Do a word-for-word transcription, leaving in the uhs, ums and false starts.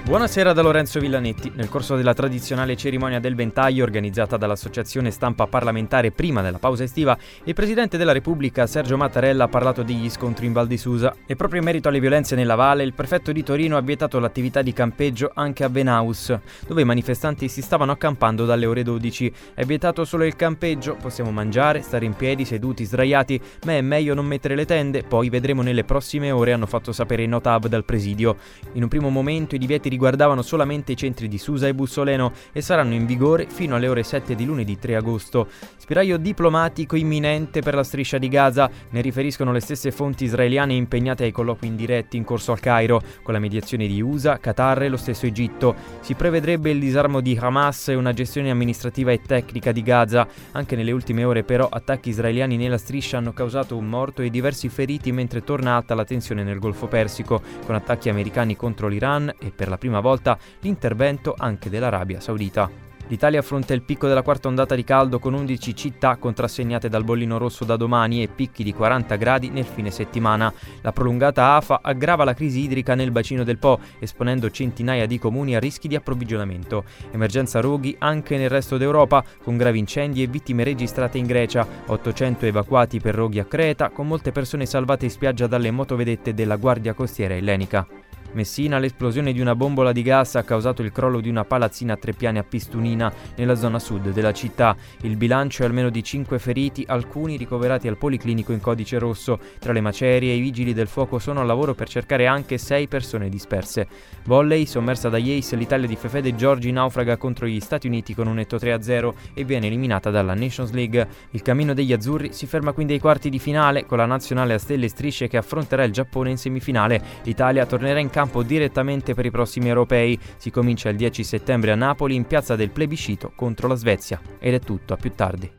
Buonasera da Lorenzo Villanetti. Nel corso della tradizionale cerimonia del ventaglio organizzata dall'Associazione Stampa Parlamentare prima della pausa estiva, il Presidente della Repubblica Sergio Mattarella ha parlato degli scontri in Val di Susa e proprio in merito alle violenze nella valle il prefetto di Torino ha vietato l'attività di campeggio anche a Venaus, dove i manifestanti si stavano accampando dalle ore dodici. È vietato solo il campeggio, possiamo mangiare, stare in piedi, seduti, sdraiati, ma è meglio non mettere le tende, poi vedremo nelle prossime ore, hanno fatto sapere i Notab dal presidio. In un primo momento i divieti riguardavano solamente i centri di Susa e Bussoleno e saranno in vigore fino alle ore sette di lunedì tre agosto. Spiraglio diplomatico imminente per la striscia di Gaza, ne riferiscono le stesse fonti israeliane impegnate ai colloqui indiretti in corso al Cairo, con la mediazione di U S A, Qatar e lo stesso Egitto. Si prevedrebbe il disarmo di Hamas e una gestione amministrativa e tecnica di Gaza. Anche nelle ultime ore però attacchi israeliani nella striscia hanno causato un morto e diversi feriti mentre torna alta la tensione nel Golfo Persico, con attacchi americani contro l'Iran e per la prima volta l'intervento anche dell'Arabia Saudita. L'Italia affronta il picco della quarta ondata di caldo con undici città contrassegnate dal bollino rosso da domani e picchi di quaranta gradi nel fine settimana. La prolungata afa aggrava la crisi idrica nel bacino del Po, esponendo centinaia di comuni a rischi di approvvigionamento. Emergenza roghi anche nel resto d'Europa, con gravi incendi e vittime registrate in Grecia, ottocento evacuati per roghi a Creta, con molte persone salvate in spiaggia dalle motovedette della Guardia Costiera ellenica. Messina, l'esplosione di una bombola di gas ha causato il crollo di una palazzina a tre piani a Pistunina, nella zona sud della città. Il bilancio è almeno di cinque feriti, alcuni ricoverati al policlinico in codice rosso. Tra le macerie i vigili del fuoco sono al lavoro per cercare anche sei persone disperse. Volley, sommersa da Yates, l'Italia di Fefede Giorgi naufraga contro gli Stati Uniti con un netto tre a zero e viene eliminata dalla Nations League. Il cammino degli azzurri si ferma quindi ai quarti di finale, con la nazionale a stelle e strisce che affronterà il Giappone in semifinale. L'Italia tornerà in campo direttamente per i prossimi europei. Si comincia il dieci settembre a Napoli in piazza del Plebiscito contro la Svezia. Ed è tutto, a più tardi.